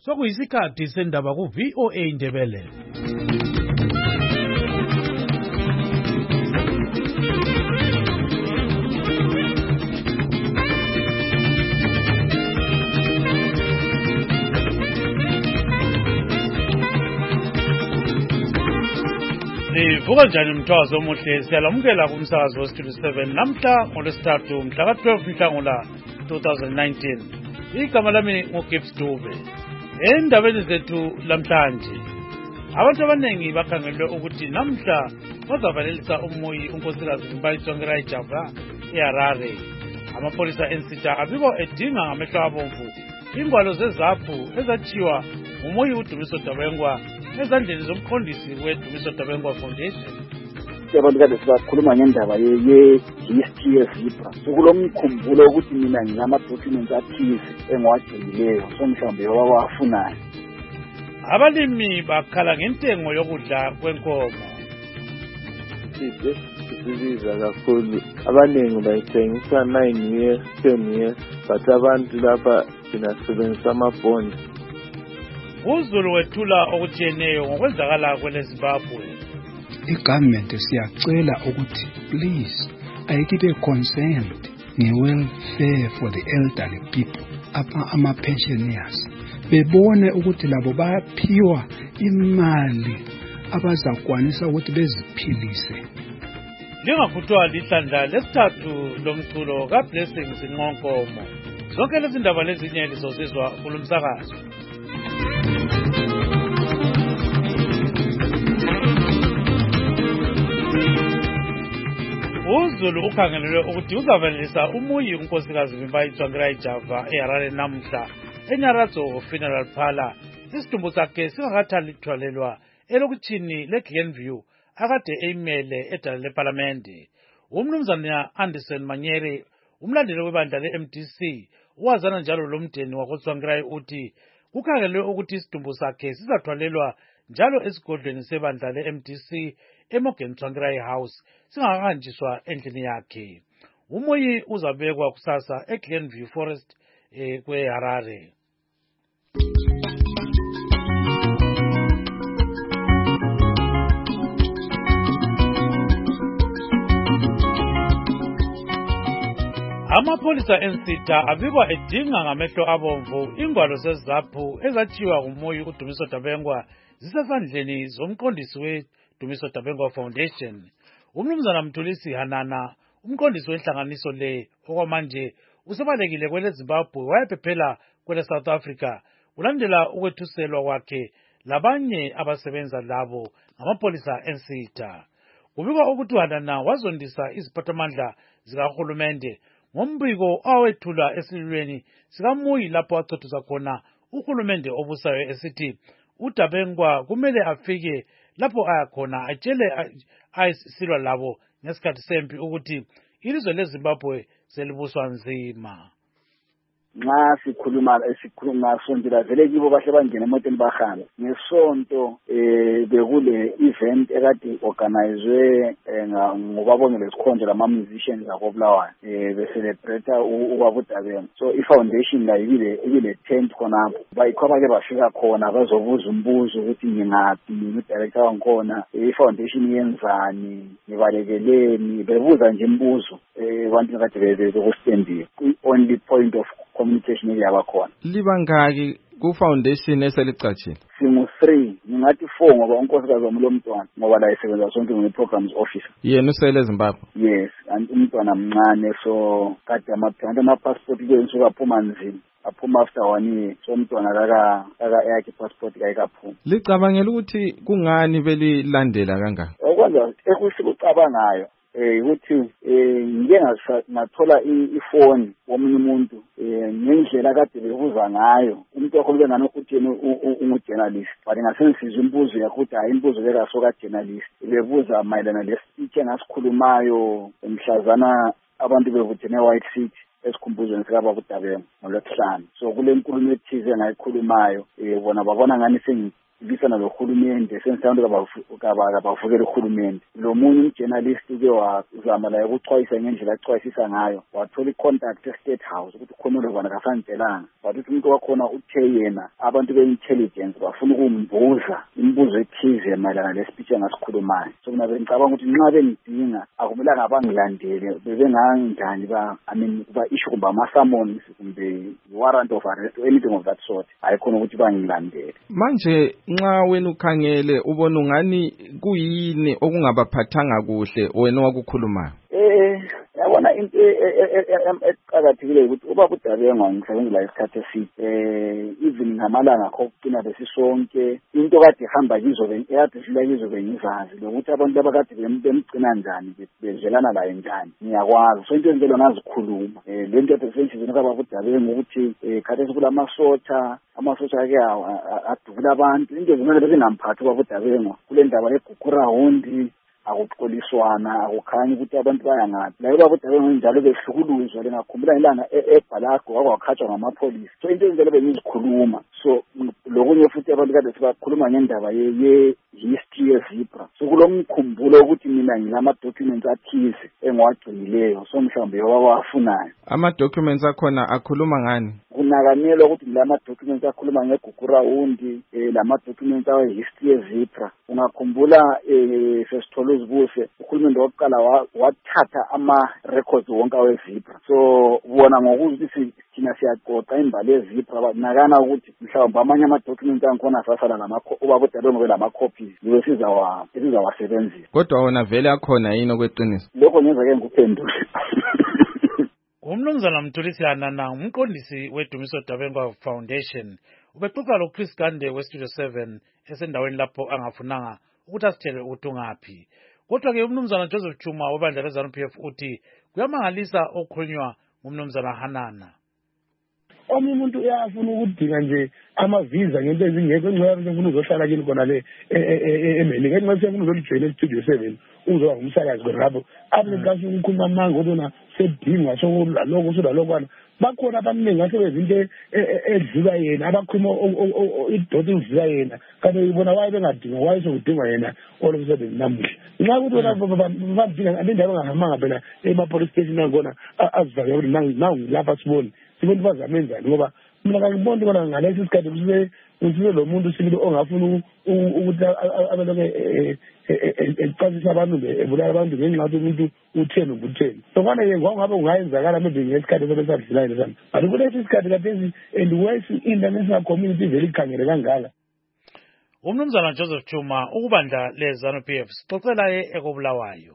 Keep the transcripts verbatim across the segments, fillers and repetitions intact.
Sokuyisikhathi sendaba ku V O A Ndebele. Livuka njani mthwazo omuhle, siyalamukela kumsakazo weStudio seven namhla ngolwesithathu mhla ka twelve Nhlangula two thousand nineteen. Igama lami nguGibbs Dube. Endabeni zethu lamhlanje, abantu abanengi bakhangelwe ukuthi namhla bazavalelisa umoyi unkosikazi Mbayitsongela Java eHarare. Amapolisa ensitha abiko edinga ngamehlo abomvu ingwalo zezaphu ezachiwa umoyi uDumiso Dabengwa ezandleni zomqondisi weDumiso Dabengwa Foundation. Abantu kade sibakhuluma ngendaba ye-G S T Zebra. Kulomkhumbulo ukuthi mina nginama-documents athize engiwagcinileyo, so mhlawumbe wawafunayo. Abalimi bakhala ngentengo yokudla kwenkomo. Isibiza kakhulu. Abaningi bayithengisa nine years, ten years, but abantu lapha sinasebenzisa amabhondi. uZulu wethula okutshiyeneyo ngokwenzakala kweleZimbabwe. I-government siyacela ukuthi please ayikibe concerned nge-welfare for the elderly people, apa ama-pensioners, bebone ukuthi labo bayaphiwa imali abazakwanisa ukuthi beziphilise. Lingakhutshwa lihlandla lesithathu lomculo kaBlessings Nqonkomo. Zonke lezi ndaba lezinye lizozizwa kulomsakazo. uZulu ukhangelelwe ukuthi uzavalelisa umuyi unkosikazi Mbayitsongela Java eHarare namhla eNyaratho Funeral Parlour. Isidumbu sakhe singakathwalelwa elokutshini leGlenview akade eyimele edala leParlamente. Umnumzana Anderson Manyere, umlandeli webandla le-M D C, wazana njalo lomndeni wakoTsvangirai uthi kukhangelelwe ukuthi isidumbu sakhe sizathwalelwa njalo esigodlweni sebandla le-M D C eMorgan Tsvangirai House singakahanjiswa endlini yakhe. Umoyi uzabekwa kusasa eGlenview Forest eh, kweHarare. Amapolisa ensitha abikwa edinga ngamehlo abomvu ingwalo zezaphu ezachiwa ngumoyi uDumiso Dabengwa zisesandleni zomqondisi weDumiso Dabengwa Foundation. Umnumzana Mthulisi Hanana, umqondisi wenhlanganiso le okwamanje usebalekile kweleZimbabwe wayephephela kwele South Africa ulandela ukwethuselwa kwakhe labanye abasebenza labo ngamapolisa ensitha. Kubikwa ukuthi Hanana wazondisa iziphathamandla zikahulumende ngombiko awethula esilulweni sikamuyi lapho achothusa khona uhulumende obusayo esithi uDabengwa kumele afike lapho ayakhona atshele ayisilwa labo ngesikhathi sempi ukuthi ilizwe leZimbabwe selibuswa nzima. Nxa sikhuluma esikhuluma sondela vele kibo bahle bangena emotweni bahamba ngesonto eh bekule event ekade organizwe ngobabongela isikhonjo lama musicians akobulawayo eh be celebrate ubaba uDabengwa. So I foundation la ibile ibile tent khonapho bayikhwaba ke bafika khona bazobuza umbuzo ukuthi ngingaphi udirector wangikhona I foundation yenzani ngibalekeleni bebuza nje imibuzo eh abantu kade bebe kustendiwe. Only point of communication yabakhona. Libangaki ku foundation eselicatshile? Singu three, ngingathi four ngoba unkosikazi wami lo mntwana ngoba la isebenza sonke ngeprograms officer. Yena usele eZimbabwe. Yes, and umntwana mncane so kade amaphanda ama passport kwensuka aphuma nzima. Aphuma after one year. So umntwana kaka kaka yakhe passport kayikaphuma. Licabangela ukuthi kungani belilandela kangaka? Okwenza ekusicabangayo eh ukuthi eh ngike ngathola ifoni womunye umuntu eh ngendlela kade bebuza ngayo umuntu wakho bengana ukuthi ungu-journalist but ngasengisizwe imbuzo yakuthi hayi imbuzo bekasoka journalist bebuza mayelana lesitshe ngasikhulumayo emhlazana abantu bevuthe ne-White City esikhumbuzweni sikaba uDabengwa ngolwesihlanu. So kule nkulumo ethize ngayikhulumayo eh bona babona ngani lisana lohulumende sengisandu kabavukela uhulumende lo munye umjournalist uke wazama la ukuxwayisa ngendlela axwayisisa ngayo wathola icontact e-State House ukuthi ukhonole kwana kafanitshelanga wathi umuntu wakhona uthe yena abantu be-intelligence bafuna ukumbuza imibuzo ethize mayelana lespeech engasikhulumayo so mina bengicabanga ukuthi nxa bengidinga akumelanga abangilandele bebenganjani ba I mean ba-issue kumbe ama-summons kumbe warrant of arrest or anything of that sort ayikhona ukuthi bangilandele manje nxa wena ukhangele ubona ungani kuyini okungabaphathanga kuhle wena wakukhulumayo eh yabona into eqhakathekile ukuthi ubaba uDabengwa ngisebenzela isikhathi eside eh even ngamalanga akho ukugcina besisonke into kade ihamba kizo bekade sila kizo bengizazi lokuthi abantu abakade bemgcina njani bezelana laye njani ngiyakwazi so into enjalo ngazikhuluma eh lento esensizini kababa uDabengwa ukuthi kade sikulamasotha amasotha ake adubula abantu into ezimele bezingamphathi ubaba uDabengwa kule ndaba yeGukura Hondi akuxoliswana akukhanyi ukuthi abantu bayangaphi la ubaba uDabengwa njalo behlukuluzwa lengakhumbula ilanga eBhalago wakwakhatshwa ngamapholisa so into enjalo bengizikhuluma so lokunye futhi abantu kade sibakhuluma ngendaba ye history yeZebra so kulomkhumbulo ukuthi mina ngilama documents athize engiwagcinileyo so mhlawumbe wawafunayo ama documents akhona akhuluma ngani kunakanelwa ukuthi lama documents akhuluma ngeGukura Hondi eh lama documents awe history yeZebra ungakhumbula eh Fesitolo Zibuse uhulumende wokuqala wathatha ama records wonke aweZebra so ubona ngokuthi thina siyaqoqa imbali yeZebra nakana ukuthi mhlawumbe amanye ama documents angikhona asasala lama ubaba uDabengwa belama copies niwe sizawa sizawasebenzisa kodwa wona vele akhona yini okweqiniso lokho ngenza ke ngikuphendule Umnumzana Mthulisi Hanana umqondisi weDumiso Dabengwa Foundation ubexoxa lo Chris Gande we Studio seven esendaweni lapho angafunanga ukuthi asitshele ukuthi ungaphi kodwa ke umnumzana Joseph Chuma webandla leZANU P F uthi kuyamangalisa okukhulunywa ngumnumzana Hanana omunye umuntu uyafuna ukudinga nje amavisa ngento ezingekho engcwaba sefuna uzohlala kini khona le eMelika engcwaba sefuna uzojoyina eStudio seven uzoba ngumsakazi lapho abantu kasi ukukhuluma amanga odona sedinga sokulwa lokho soda lokwana bakhona abaningi asebezinto edlula yena abakhuluma idoti idlula yena kanti uyibona waye bengadinga waye sokudingwa yena olomsebenzi namuhla nxa ukuthi wona badinga abendaba engahamanga phela ema-police station angona azivake ukuthi nangilapha siboni sibona bazamenzani ngoba mina kangiboni bona ngalesi sikhathi kusise kusise lo muntu sibili ongafuna ukuthi abaloke ecasisa abantu ebulala abantu ngenxa yokuthi umuntu utheni ubutheni so kwana ke ngokungabe kungayenzakala maybe ngesikhathi sobesadlulayo lesana but kulesi sikhathi kathesi and west international community vele ikhangele kangaka umnumzana Joseph Chuma ukubandla leZANU P F sixoxela ye ekobulawayo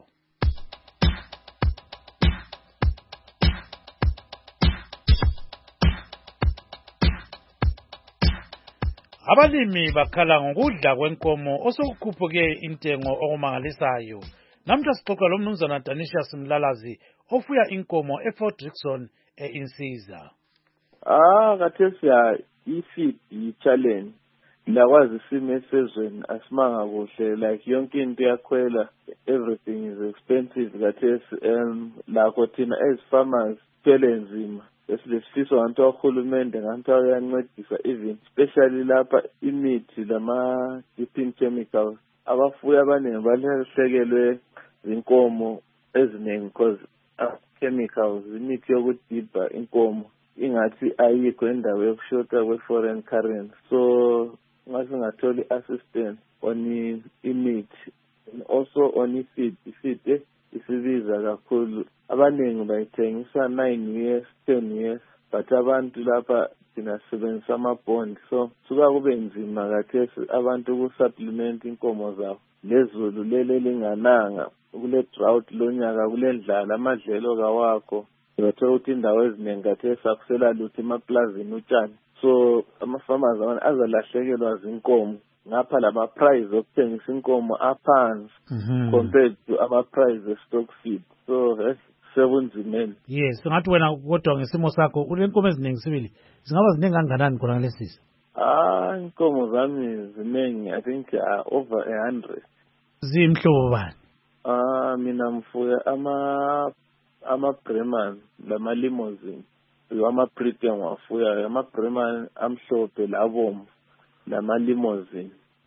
Abalimi bakhala ngokudla kwenkomo osokukhuphuke intengo okumangalisayo. Namhla sixoxa lo mnumzana Danishas Mlalazi ofuya inkomo eFort Dickson eInsiza. Ah kathesi ya ifeed challenge lakwazi isimo esezweni asimanga kuhle like yonke into yakhwela everything is expensive kathesi um lakho thina as farmers phela nzima esifisa abantu ohulumende nganto uyancedisa even especially lapha imithi lama dipping chemicals abafuya abaningi balahlekelwe inkomo eziningi because chemicals imithi yokudibha inkomo ingathi ayikho endawo yokushota kwe foreign currency so ngasingatholi assistance on imithi also on feed feed isibiza kakhulu abaningi bayithengisa nine years ten years but abantu lapha thina sisebenzisa ama bond so suka kube nzima kathesi abantu ku supplement inkomo zabo lezulu lele lingananga kule drought lonyaka kule ndlala amadlelo kawakho uyathola ukuthi indawo eziningi kathesi akusela lutho emaplazini utshani so ama farmers abanye azalahlekelwa zinkomo ngapha lama price okuthengisa inkomo aphansi compared to ama price of stock feed so sebunzimeni yes ngathi wena kodwa ngesimo sakho unenkomo eziningi sibili zingaba ziningi kangakanani khona ngalesisi ah inkomo zami ziningi I think uh, over a hundred zimhlobo bani ah mina mfuya ama ama Bremen lama limousine ama Britain wafuya ama Bremen amhlophe labomvu lama limousine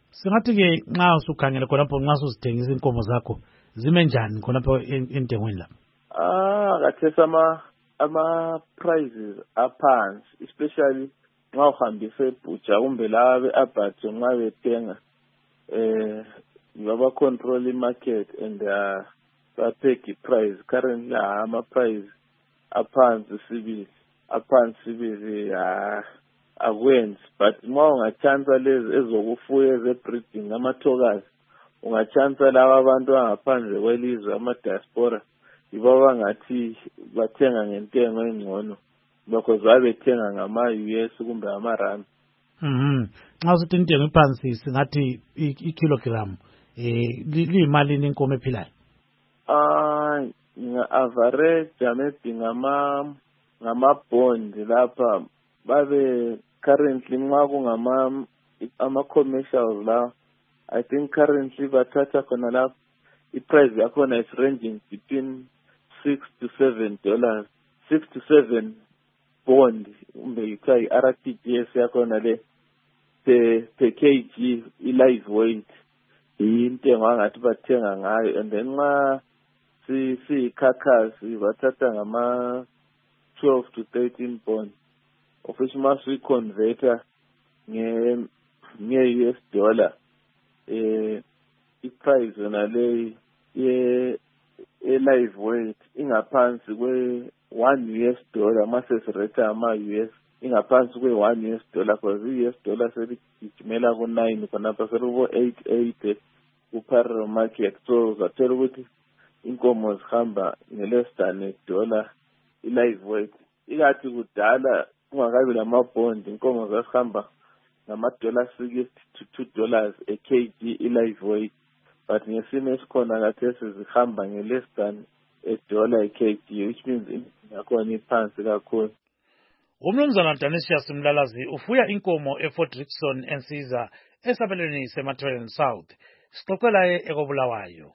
Singathi ke nxa usukhangela khonapho nxa usithengisa inkomo zakho zime njani khonapho entengweni la? Ah, kathesa ama ama prices aphansi, especially nxa uhambise ebhuja kumbe labe abatho nxa bethenga eh baba control market and uh, bapeki price currently ama price aphansi sibili aphansi sibili ah akwenzi, but uma ungachansa lezi ezokufuya ezebreeding amathokazi, ungachansa laba abantu angaphandle kwelizwe ama diaspora, yibo bangathi bathenga ngentengo engcono because babethenga ngama U S kumbe ama rand. Mhm. Nxa usithi intengo iphansi singathi ikilogram eh liyimalini inkomo ephilayo? Ah, nga average maybe ngama ngama bond lapha babe currently nxa kungama ama commercials la, I think currently bathatha khona la i-price yakhona is ranging between six to seven dollars, six to seven bond kumbe yikai R T G S yakhona le per per kg i-live weight intengo angathi bathenga ngayo, and then nxa si si carcass bathatha ngama twelve to thirteen bond, of which must we converter nge nge U S dollar eh i-price yona le ye live weight ingaphansi kwe one U S dollar mase sireta ama U S ingaphansi kwe one U S dollar, because i-U S dollar seligijimela ku nine khonapha selibo eight eight ku parallel market. So zathola ukuthi inkomo zihamba nge-less than a dollar i-live weight. Ikathi kudala ungakabi lamabond inkomo zasihamba ngama-dollar sixty to two dollars a kg i-live weight, but ngesimo esikhona kathesi zihamba nge-less than a dollar a kg, which means yakhona iphansi kakhulu. Umnumzana Danisius Mlalazi ufuya inkomo eFort Rickson ensiza esabelweni seMaterial South. Sixoxela ekobulawayo.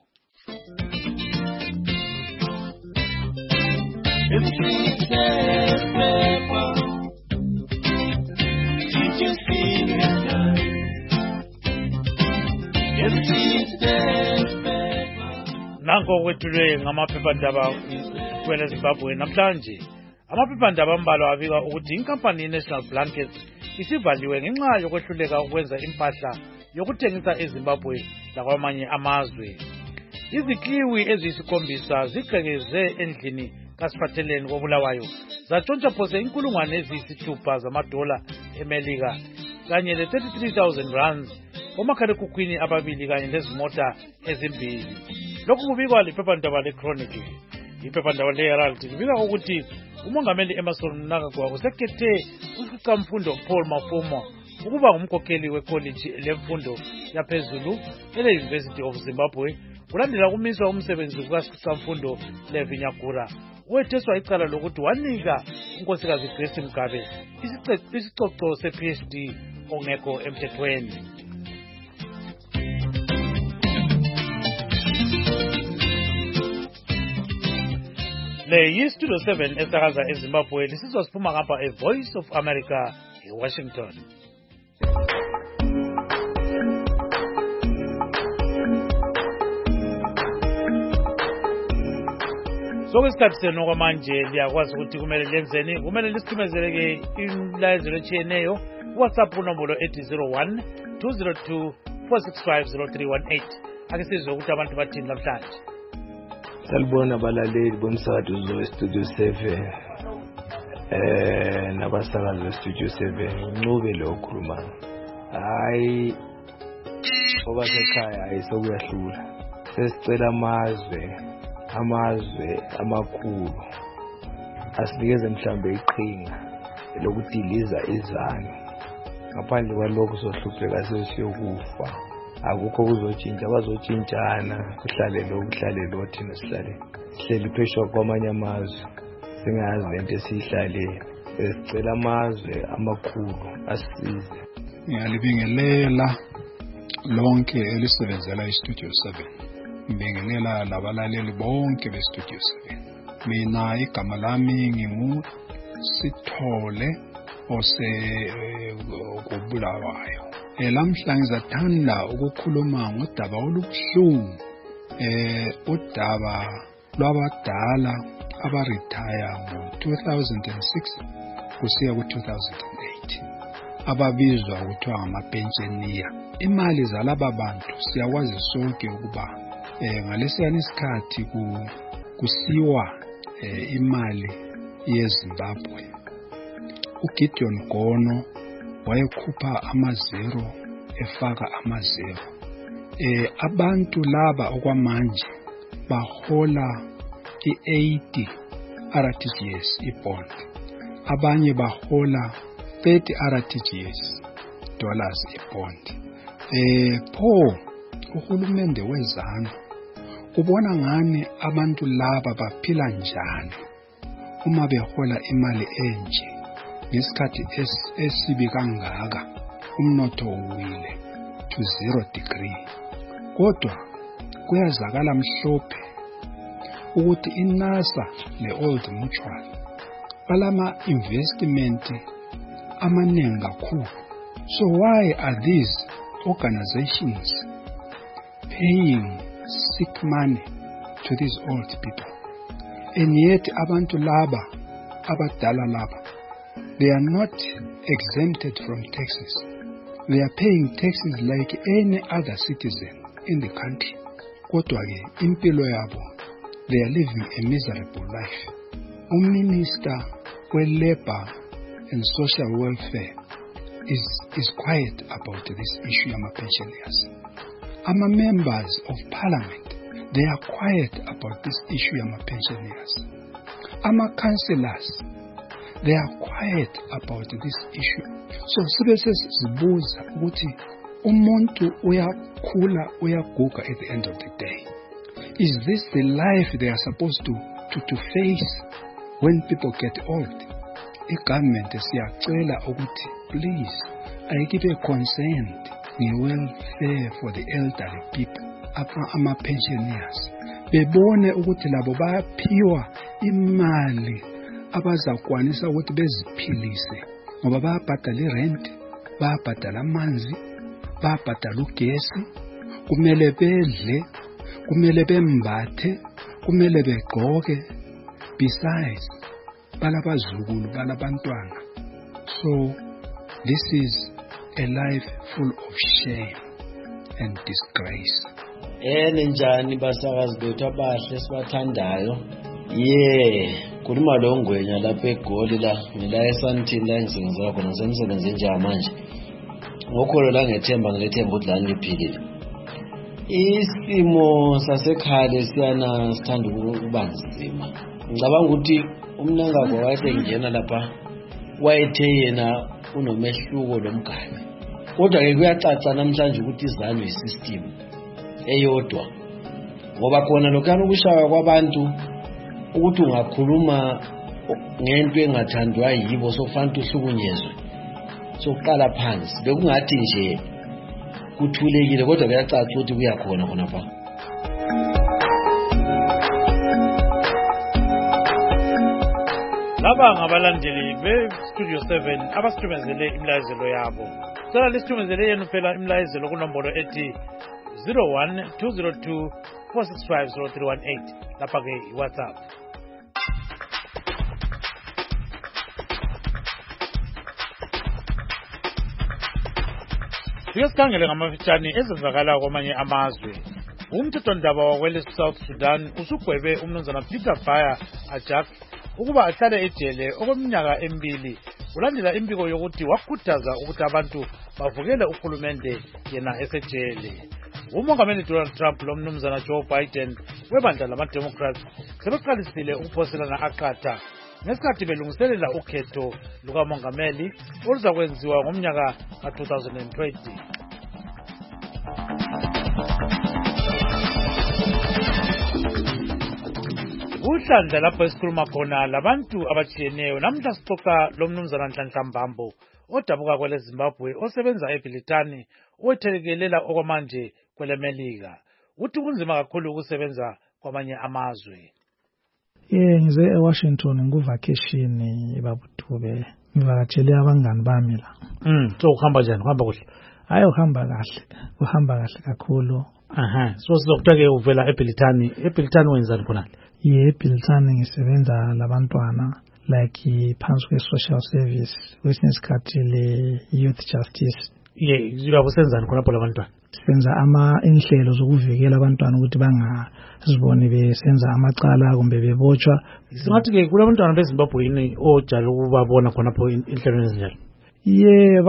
Nanko kwethulwe ngamaphephandaba kwele Zimbabwe namhlanje. Amaphephandaba ambalwa abika ukuthi inkampani National Blankets isivaliwe ngenxa yokwehluleka ukwenza impahla yokuthengisa eZimbabwe lakwamanye amazwe. Izikliwi eziyisikhombisa zigqekeze endlini kasiphatheleni kobulawayo zatshontsha phose inkulungwane eziyisithupha zamadola eMelika kanye le thirty-three thousand rands omakhalekhukhwini ababili kanye lezimota ezimbili. Lokhu kubikwa liphephandaba leChronicle. Iphephandaba leHerald libika ukuthi umongameli Emmerson Mnangagwa usekhethe uSicamfundo Paul Mafumo ukuba ngumkhokheli wecollege lemfundo yaphezulu ele-University of Zimbabwe kulandela kumiswa umsebenzi kukaSicamfundo Levinyagura wetheswa icala lokuthi wanika unkosikazi Grace Mugabe isicoco se-P H D ongekho emthethweni. Le yi-Studio seven esakaza eZimbabwe lisizwa siphuma ngapha e-Voice of America eWashington. Sokwesikhathi senu kwamanje liyakwazi ukuthi kumele lenzeni, kumele lisithumezele imilayezo etshiyeneyo WhatsApp unombolo ethi zero one two zero two four six five zero three one eight. Ake sizwe ukuthi abantu bathini namhlanje. Salibona abalaleli bomsakazo we-Studio seven eh nabasakazi we-Studio seven incube lo khuluma hayi ngoba sekhaya hayi sokuyahlula sesicela amazwe amazwe amakhulu asinikeze mhlambe iqhinga lokudiliza izanu ngaphandle kwalokho sohlupheka sesiyokufa. Akukho kuzotshintsha bazotshintshana kuhlale lo kuhlale lo thina sihlale sihleli pheshwa kwamanye amazwe singazi lento esihlale sicela amazwe amakhulu asisize. Ngiyalibingelela lonke elisebenzela iStudio seven, ngibingelela labalaleli bonke beStudio seven. Mina igama lami ngingu Sithole ose kubulawayo. Eh lamhla ngizathanda ukukhuluma ngodaba olubuhlungu eh udaba lwabadala abaretire ngo two thousand six kusiya ku two thousand eight ababizwa ukuthiwa ngamapensioniya. Imali zalaba bantu siyakwazi sonke ukuba eh ngalesiyana isikhathi ku kusiwa eh, imali yeZimbabwe. uGideon Gono wayekhupha amazero efaka amazero. Eh abantu laba okwamanje bahola i-eighty R T G S ibond. Abanye bahola thirty R T G S dollars ibond. Eh pho uhulumende wezana ubona ngani abantu laba baphila njani uma behola imali enje ngesikhathi esibi kangaka umnotho uwile to zero degree. Kodwa kuyazakala mhlophe ukuthi iNASA le-Old Mutual balama investment amaningi kakhulu. So why are these organizations paying sick money to these old people? And yet abantu laba abadala laba, they are not exempted from taxes. They are paying taxes like any other citizen in the country. Kodwa ke impilo yabo, they are living a miserable life. Minister for Labor and Social Welfare is is quiet about this issue of pensioners. Ama members of parliament, they are quiet about this issue of pensioners. Ama councillors, they are quiet about this issue. So sibe sesizibuza ukuthi umuntu uyakhula uyaguga at the end of the day. Is this the life they are supposed to to, to face when people get old? The government siyacela ukuthi please ayikibe concerned nge-welfare for the elderly people, ama pensioners. Bebone ukuthi labo bayaphiwa imali abazakwanisa ukuthi beziphilise ngoba bayabhadala irent, bayabhadala amanzi, bayabhadala ugesi, kumele bedle, kumele bembathe, kumele begqoke, besides balabazukulu balabantwana. So this is a life full of shame and disgrace. Ene njani basakazi bethu abahle sibathandayo. Yeah, kulima lo ngwenya lapha eGoli la ngila eSandton la ngisebenza khona ngisemsebenze nje manje. Ngokholo la ngethemba ngilethemba ukuthi la ngiphilile. Isimo sasekhale siyana sithanda ukuba nzima. Ngicabanga ukuthi umnangagwa wayethe ngena lapha wayethe yena unomehluko lomgane. Kodwa ke kuyacaca namhlanje ukuthi izanyo isystem eyodwa. Ngoba khona lokho ukushaya kwabantu ukuthi ungakhuluma ngento engathandwa yibo sofanele uhlukunyezwe. Sokuqala phansi bekungathi nje kuthulekile kodwa kuyacaca ukuthi kuyakhona khona pha. Laba ngabalandeli be-Studio seven abasitumezele imlayezelo yabo. Sala lisitumezele yenu phela imlayezelo kunombolo ethi zero one two zero two four six five zero three one eight lapha ke iWhatsApp. Siyasikhangele ngamafitshane ezenzakala kwamanye amazwe. Umthethondaba wakwele South Sudan usugwebe umnumzana Peter Baya Ajak ukuba ahlale ejele okweminyaka emibili ulandela impiko yokuthi wakhuthaza ukuthi abantu bavukele uhulumende yena esejele. Umongameli Donald Trump lo mnumzana Joe Biden webandla lama-Democrats sebeqalisile ukuphoselana aqatha ngesikhathi belungiselela ukhetho lukamongameli oluzakwenziwa ngomnyaka ka two thousand twenty. Uhlandla lapho esikhuluma khona labantu abatshiyeneyo namhla sixoxa lo mnumzana Nhlanhla Mbambo odabuka kwele Zimbabwe osebenza eBrithani owethelekelela okwamanje kwele Melika. Uthi kunzima kakhulu ukusebenza kwamanye amazwe. Eh ngize eWashington nguvacation babutube ngivakatshele abangani bami la. Mm so uhamba njani? Uhamba kuhle. hayi uhamba kahle uhamba kahle kakhulu. Aha, so sizokuthiwa ke uvela eBiltani. eBiltani wenzani khona? Ye eBiltani ngisebenza labantwana like phansi kwe-social service, kwesinye isikhathi le-youth justice. Ye, yabo senzani khona lapho labantwana? Senza ama inhlelo zokuvikela abantwana ukuthi bangaziboni besenza amacala kumbe bebotshwa. Singathi ke kulabantwana beZimbabwe yini ojala ukubabona khonapho inhlelo ezinjalo? Ye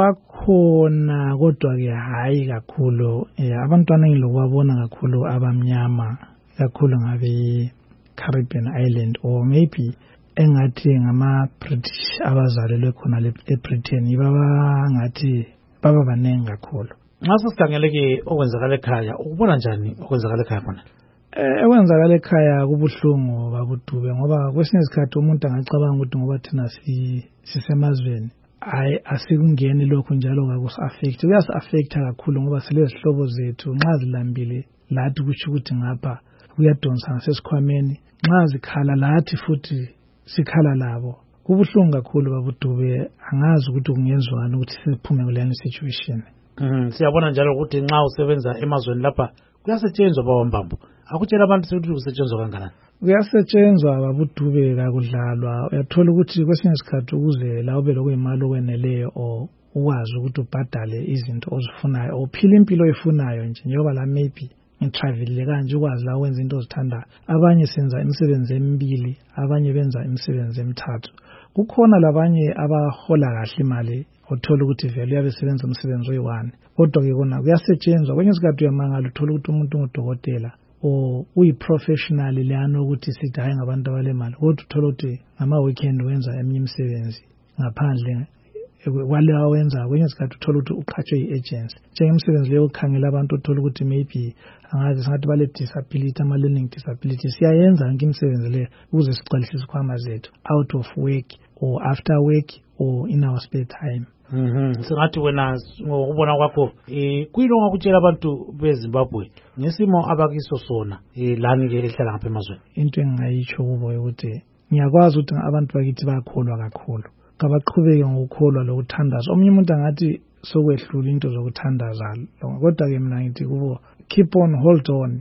bakhona kodwa ke hayi kakhulu. Abantwana engilokubabona kakhulu abamnyama kakhulu ngabe Caribbean Island or maybe engathi ngama British abazalelwe khona le eBritain baba ngathi baba banengi kakhulu. Nxa sikhangele ke okwenzakala ekhaya ukubona njani okwenzakala ekhaya khona? Eh okwenzakala ekhaya kubuhlungu babudube ngoba kwesinye isikhathi umuntu angacabanga ukuthi ngoba thina si sisemazweni hayi asikungeni lokho njalo kakusi affect kuyas affect kakhulu ngoba silezihlobo zethu nxa zilambile lathi kusho ukuthi ngapha kuyadonsa ngasesikhwameni nxa zikhala lathi futhi sikhala labo kubuhlungu kakhulu babudube angazi ukuthi kungenzwani ukuthi siphume kule situation. Mhm siyabona njalo ukuthi nxa usebenza emazweni lapha kuyasetshenzwa bawambambo akutshela abantu ukuthi kusetshenzwa kangakanani? Kuyasetshenzwa babudube kakudlalwa uyathola ukuthi kwesinye isikhathi ukuze la ube lokuyimali okweneleyo o ukwazi ukuthi ubhadale izinto ozifunayo ophila impilo oyifunayo nje njengoba la maybe ngitravelile kanje ukwazi la wenza into ozithanda. Abanye senza imisebenzi emibili abanye benza imisebenzi emithathu. Kukhona labanye abahola kahle imali othola ukuthi vele uyabesebenza umsebenzi oyi-one kodwa ke kona kuyasetshenzwa kwenye isikhathi uyamangala uthola ukuthi umuntu ngudokotela o uyi-professional leyana ukuthi sithi hayi ngabantu abalemali kodwa uthola ukuthi ngama-weekend wenza eminye imisebenzi ngaphandle wale awenza kwenye isikhathi uthola ukuthi uqhatshwe yi-agency njengemisebenzi leyo ukhangela abantu uthola ukuthi maybe angazi singathi bale-disability ama-learning disability siyayenza yonke imisebenzi leyo ukuze sigcwalise isikhwama zethu out of work or after work or in our spare time. Mhm singathi wena ngokubona kwakho eh kuyilo ngakutshela abantu beZimbabwe ngesimo abakiso sona eh lani ke ehlala ngapha emazweni? Into engayitsho kubo ukuthi ngiyakwazi ukuthi abantu bakithi bayakholwa kakhulu kabaqhubeke ngokukholwa lokuthandaza. Omunye umuntu angathi sokwehlula into zokuthandaza kodwa ke mina ngithi kubo keep on hold on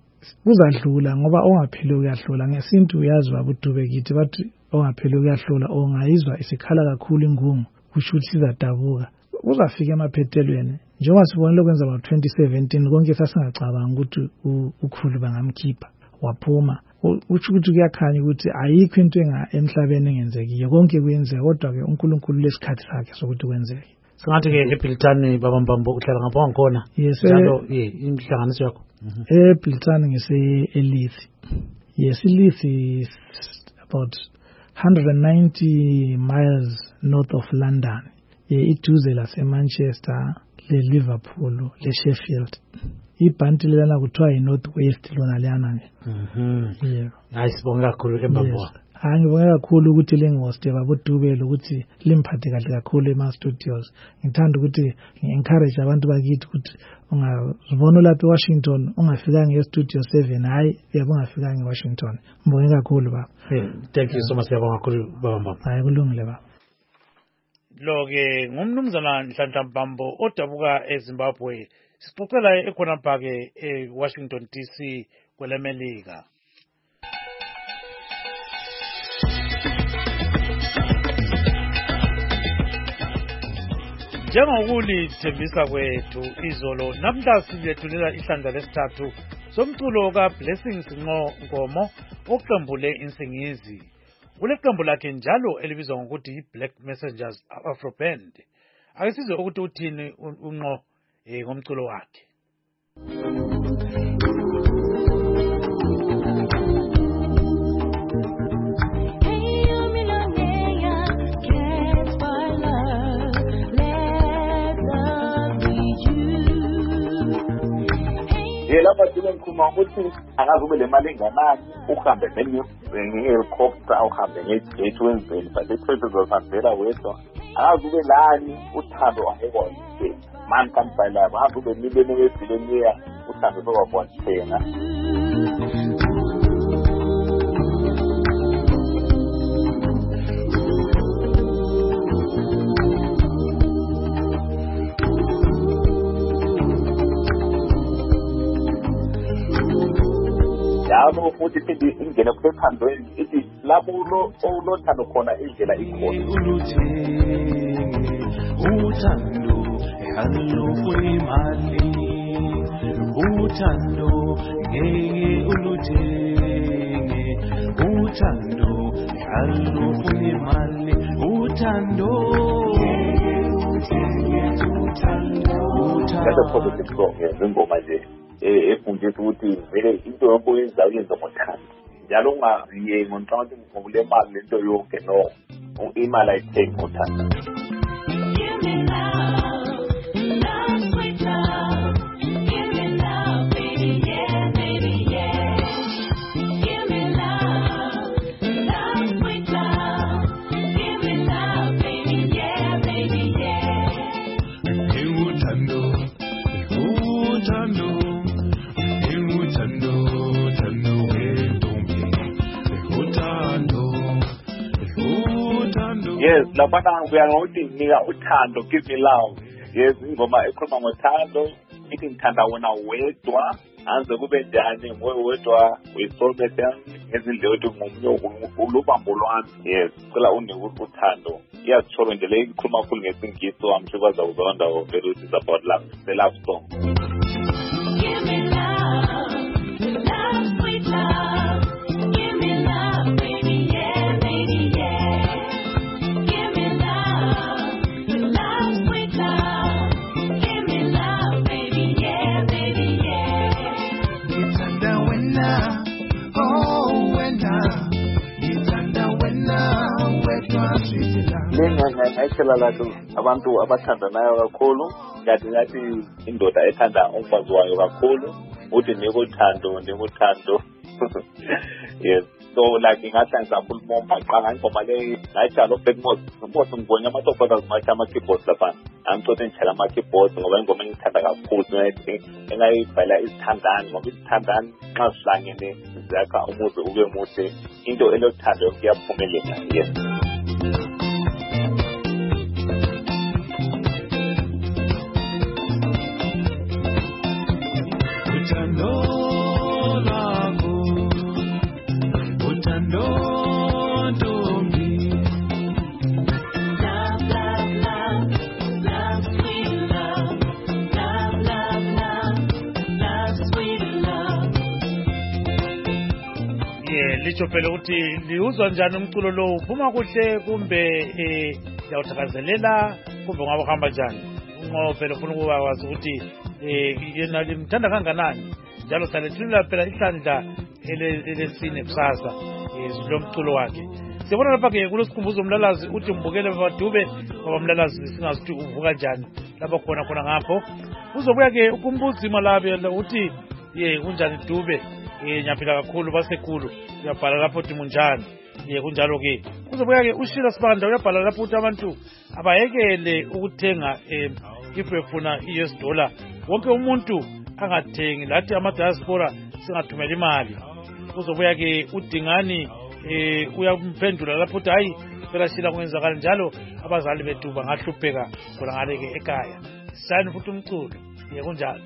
kuzadlula ngoba ongaphili uyahlula ngesintu uyazi babudube kithi bathi ongaphili uyahlula ongayizwa isikhala kakhulu ingungu kusho ukuthi sizadabuka uzafika emaphethelweni njengoba sibonile kwenza ba twenty seventeen konke sasingacabanga ukuthi ukhulu bangamkhipha waphuma uthi ukuthi kuyakhanya ukuthi ayikho into enga emhlabeni engenzekiyo konke kuyenzeka kodwa ke uNkulunkulu lesikhathi sakhe sokuthi kwenzeke. Singathi ke eBiltani babambambo uhlala ngapha wangikhona njalo eh inhlanganiso yakho? eBiltani ngise Elithi. Yes, Elithi is about one hundred ninety miles north of London. Iduze laseManchester le-Liverpool le-Sheffield. Ibhanti lelana kuthiwa yi-North West lona leyana nje. Mhm. Yeah. Hayi sibonga kakhulu embambo. Hayi ngibonga kakhulu ukuthi lingoste babudubela ukuthi limphathe kahle kakhulu ema-studios. Ngithanda ukuthi ngi-encourage abantu bakithi ukuthi ungazibona lapha eWashington ungafikanga e-studio seven hayi uyabe ungafikanga eWashington. Ngibonga kakhulu baba. Thank you so much siyabonga kakhulu baba mbambo. Hayi kulungile baba. Lo ke ngumnumzana Nhlanhla Mbambo odabuka eZimbabwe sixoxela ekhona pha ke eWashington D C kwelemelika. Njengokulithembisa kwethu izolo namhla silethulela ihlandla lesithathu somculo kaBlessings Nkomo oqembule insingizi. Kuleqembu lakhe njalo elibizwa ngokuthi yiBlack Messengers Afro Band. Akesizwe ukuthi uthini unqo ngomculo wakhe. Lapha dile ngikhuluma ukuthi akazube le mali enganani uhambe nge-helicopter uhambe ngejet wenzeni but ekwethu uzosambela wedwa akazube lani uthando angekwazi man kanibhala akazube nibene wezileni ya uthando sokwabona njalo futhi iphinde ingene kuphethandweni ithi labo ulothando khona indlela ikhona uthando halufuni imali uthando ngeke uluthenge uthando halufuni imali uthando That's a positive song, ngingoma nje efundisa ukuthi vele into yonke oyenzayo yenza ngothando. Njalo ungaziye ngonqathi ngokule mali lento yonke no. Imali ayithengi ngothando. Yes, labana uyangothi nika uthando, give me love. Yes, ingoma ekhuluma ngothando, ithi ngithanda wena wedwa, anze kube njani ngowe wedwa uyisolve yami ngezindlela ukuthi ngumnyo ulubambo lwami. Yes, cela unike uthando. Iyasitsholo nje le ikhuluma kakhulu ngesingisi so I'm sure baza uzonda very is about love, the love song. Give me love, love, sweet love. Give me love, baby, yeah, baby, yeah. Give me love, love, sweet love. Give me love, baby, yeah, baby, yeah. Nithanda wena, oh wena. Nithanda wena, wedwa sweet love. Lenga ngayitshela lapho abantu abathandanayo kakhulu ngathi ngathi indoda ethanda umfazi wayo kakhulu uthi nikuthando nikuthando. Yes, so like ngahlangisa kakhulu maqanga ingoma le ngayitshala Blackmos mposo ngibonye ama top brothers macha ama keyboards lapha angicothe ngitshela ama keyboards ngoba ingoma engithanda kakhulu ngathi engayibhala isithandani ngoba isithandani xa sihlangene zakha umuzi ube muhle into elothando kuyaphumelela. Yes. Licho phela ukuthi liuzwa njani umculo lo uphuma kuhle kumbe eh yawuthakazelela kumbe ngabe uhamba njani ngoba phela ufuna ukuba wazi ukuthi eh yena limthanda kanganani njalo salethulula phela ihlandla elesine kusasa lo mculo wakhe. Sibona lapha ke kulesikhumbuzo umlalazi uthi mbukele baDube ngoba umlalazi singazithi uvuka njani lapha khona khona ngapho uzobuya ke ukumbuza imalabe uthi ye kunjani Dube eh nyaphila kakhulu basekhulu uyabhala lapho uthi munjani ye kunjalo ke kuzobuya ke ushila sibanda uyabhala lapho uthi abantu abayekele ukuthenga eh if efuna i U S dollar wonke umuntu angathengi lathi ama diaspora singathumela imali. Kuzobuya ke udingani eh uyamphendula lapho uthi hayi phela shila kwenzakala njalo abazali bethu bangahlupheka khona ngale ke ekhaya sani futhi umculo ye kunjalo.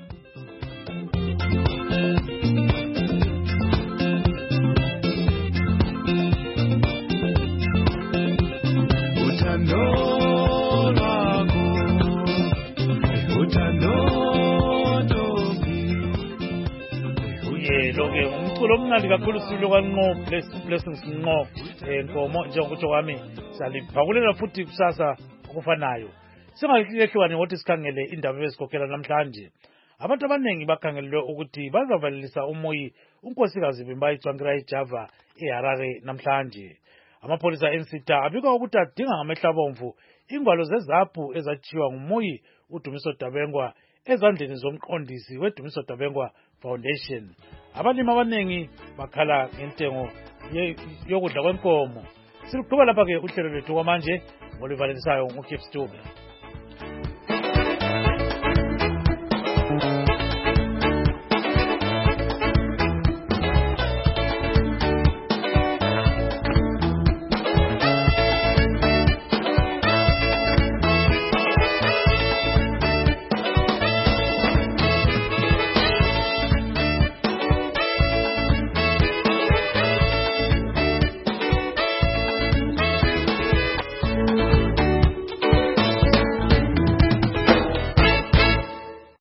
Loke umculo omnandi kakhulu silo kwanqo blessings nqo enkomo njengokuthi kwami saliphakulela futhi kusasa okufanayo. Singahlekhlwane ngokuthi sikhangele indaba ezikhokela namhlanje. Abantu abanengi bakhangelwe ukuthi bazavalelisa umoyi unkosikazi Vimba Icwangira eJava eHarare namhlanje. Amapolisa eNsita abika ukuthi adinga ngamehla abomvu ingwalo zezaphu ezachiwa ngumoyi uDumiso Dabengwa ezandleni zomqondisi weDumiso Dabengwa Foundation. Abalimi abanengi bakhala ngentengo yokudla kwenkomo. Siluqhubeka lapha ke uhlelo lwethu kwamanje ngolivalisayo uKips Dube.